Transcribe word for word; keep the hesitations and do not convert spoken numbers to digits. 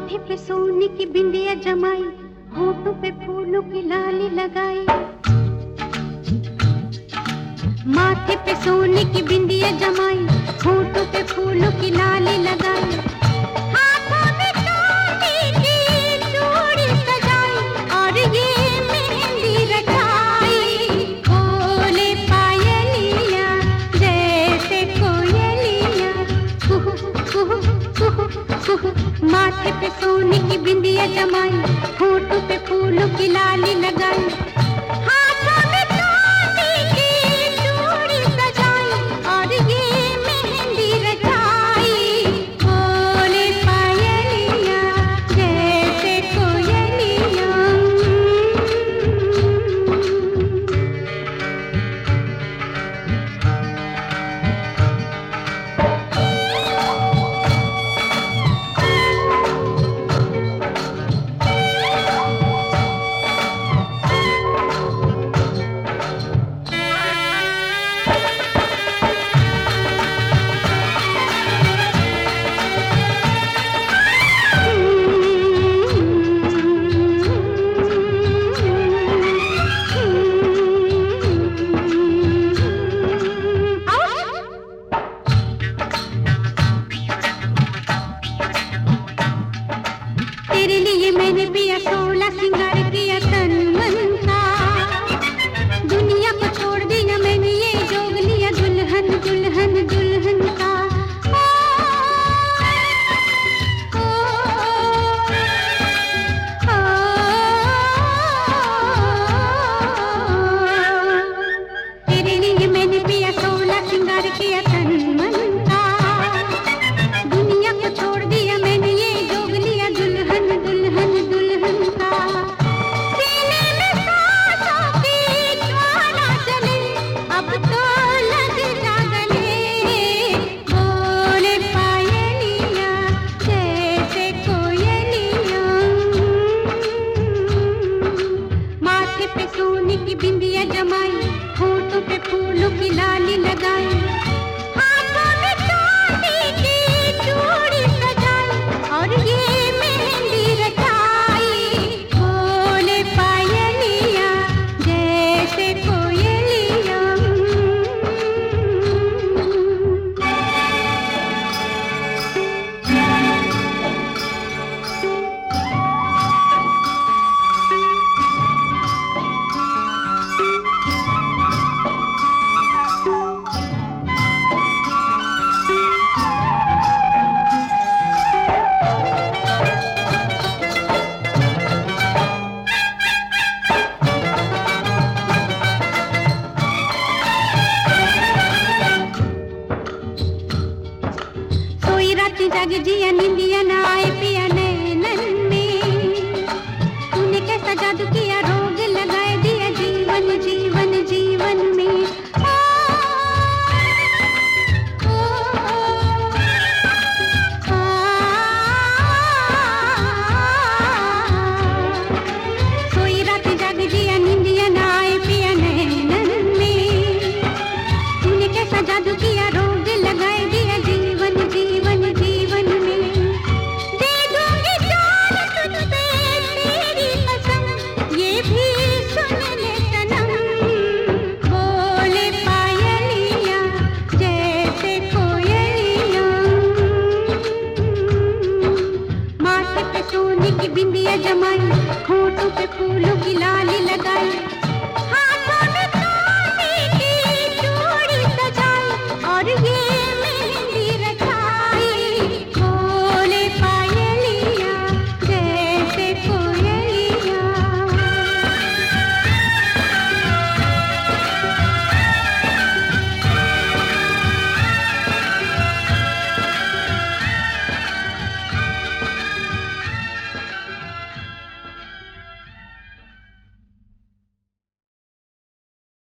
माथे पे सोने की बिंदिया जमाई, होठों पे फूलों की लाली लगाई। माथे पे सोने की बिंदिया जमाई, होठों पे फूलों की लाली लगाई। हाथों में चांदी की चूड़ी सजाई और ये मेहंदी रचाई। बोले पायलिया जैसे कोयलिया, कुहू कुहू कुहू कुहू। माथे पे सोने की बिंदिया जमाई, होठों पे फूलों की लाली लगाई। हाथों में चांदी की चूड़ी सजाई और ये मेहंदी रचाई। बोले पायलिया जैसे कोयलिया। तेरे लिए मैंने पिया सोलह सिंगार किया तन मन का। दुनिया को छोड़ दिया मैंने ये जोग लिया दुल्हन दुल्हन दुल्हन का। ओ, ओ, ओ, तेरे लिए मैंने पिया सोलह सिंगार किया तन मन का। दुनिया को छोड़ दिया मैंने ये जोग लिया दुल्हन दुल्हन दुल्हन का। सीने में सांसों की ज्वाला जले, अब तो लग जा गले। बोले पायलिया जैसे कोयलिया। माथे पे सोने की बिंदिया जमाई, होठों पे फूलों की लाली लगाई। हाथों में चांदी की चूड़ी सजाई और ये मेहंदी रचाई। बोले पायलिया जैसे कोयलिया। सोई रात जाग जिया निंदिया न आए पिया नैनन में। तूने कैसा जादू किया रोग लगाए दिया जीवन